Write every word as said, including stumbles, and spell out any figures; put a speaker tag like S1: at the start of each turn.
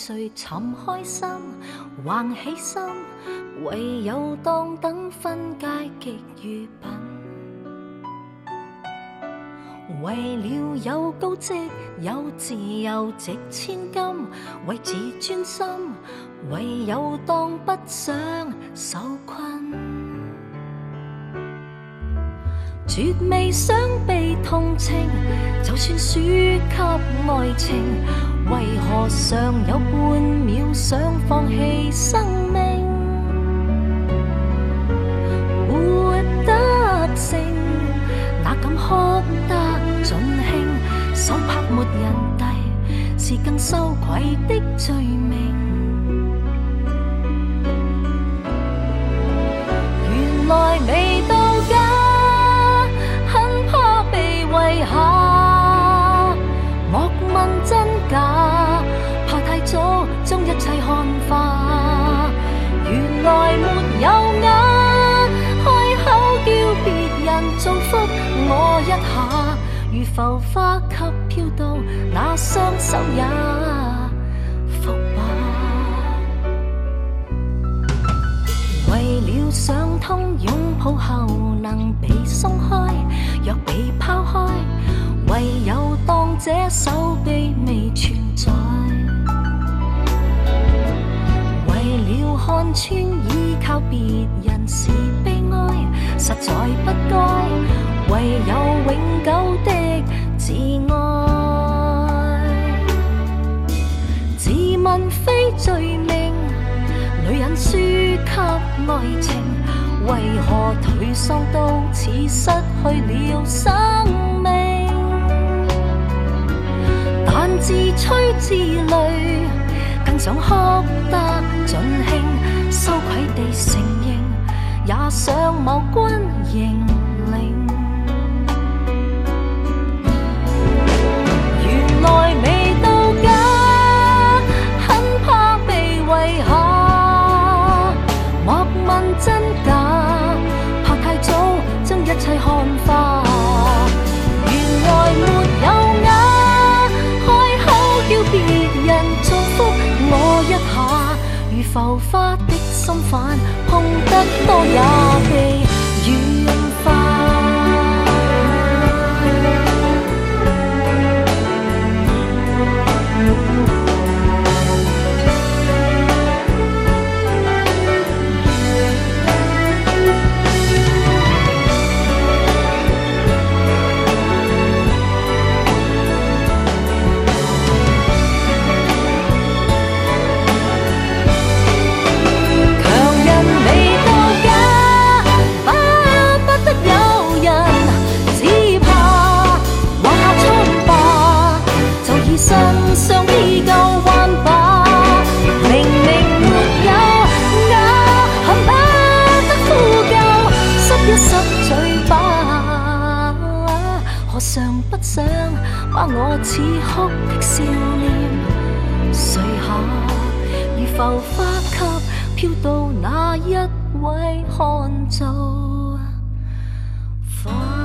S1: 谁寻开心，横起心，唯有当等分界极愚笨。为了有高职有自由值千金，为自尊心，唯有当不想受困。绝未想被同情，就算输给爱情，为何尚有半秒想放弃生命？活得成，哪敢哭得尽兴？手拍没人递，是更羞愧的罪名。原来未到家，很怕被遗下。莫问真假，怕太早将一切看化。原来没有眼，开口叫别人祝福我一下，如浮花给飘到那雙手也伏吧。為了想通擁抱後能被鬆開，若被拋開，唯有當這手臂未存在。為了看穿依靠別人是悲哀，實在不該，唯有永久的自愛。自問非罪名，女人輸給愛情，為何頹喪到似失去了生命？但自吹自擂，更想哭得盡興，羞愧地承認，也想某君認領。原來未到家，很怕被遺下。莫問真假，怕太早將一切看化。原來沒有眼，開口叫別人祝福我一下，如浮花的心瓣，碰得多也被軟化。尚不想把我似哭的笑臉垂下，如浮花給飄到那一位看做花。